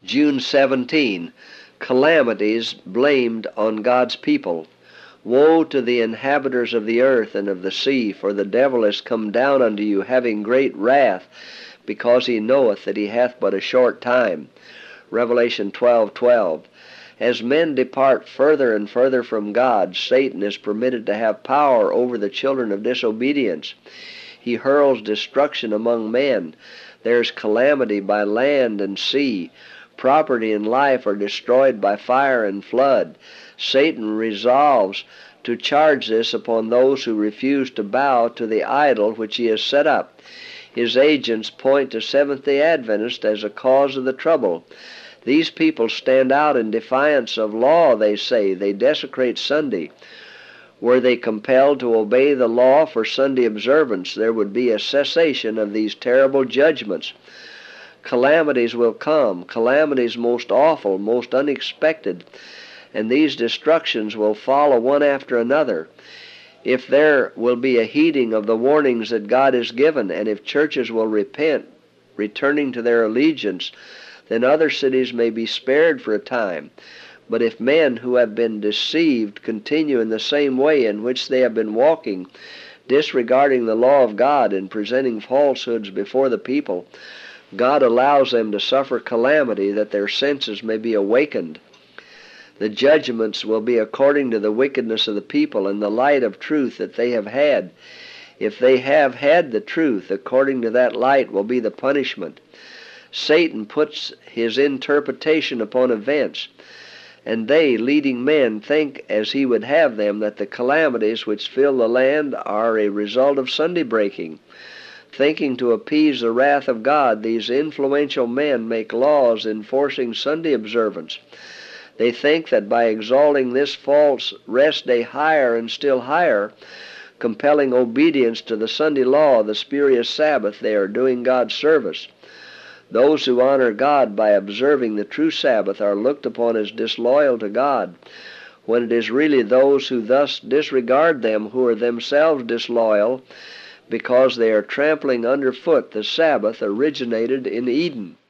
June 17. Calamities blamed on God's people. Woe to the inhabitants of the earth and of the sea, for the devil is come down unto you, having great wrath, because he knoweth that he hath but a short time. Revelation 12:12. As men depart further and further from God, Satan is permitted to have power over the children of disobedience. He hurls destruction among men. There is calamity by land and sea. Property and life are destroyed by fire and flood. Satan resolves to charge this upon those who refuse to bow to the idol which he has set up. His agents point to Seventh-day Adventists as a cause of the trouble. These people stand out in defiance of law, they say. They desecrate Sunday. Were they compelled to obey the law for Sunday observance, there would be a cessation of these terrible judgments. Calamities will come, calamities most awful, most unexpected, and these destructions will follow one after another. If there will be a heeding of the warnings that God has given, and if churches will repent, returning to their allegiance, then other cities may be spared for a time. But if men who have been deceived continue in the same way in which they have been walking, disregarding the law of God and presenting falsehoods before the people, God allows them to suffer calamity that their senses may be awakened. The judgments will be according to the wickedness of the people and the light of truth that they have had. If they have had the truth, according to that light will be the punishment. Satan puts his interpretation upon events, and they, leading men, think as he would have them that the calamities which fill the land are a result of Sunday breaking. Thinking to appease the wrath of God, these influential men make laws enforcing Sunday observance. They think that by exalting this false rest day higher and still higher, compelling obedience to the Sunday law, the spurious Sabbath, they are doing God's service. Those who honor God by observing the true Sabbath are looked upon as disloyal to God, when it is really those who thus disregard them who are themselves disloyal, because they are trampling underfoot the Sabbath originated in Eden.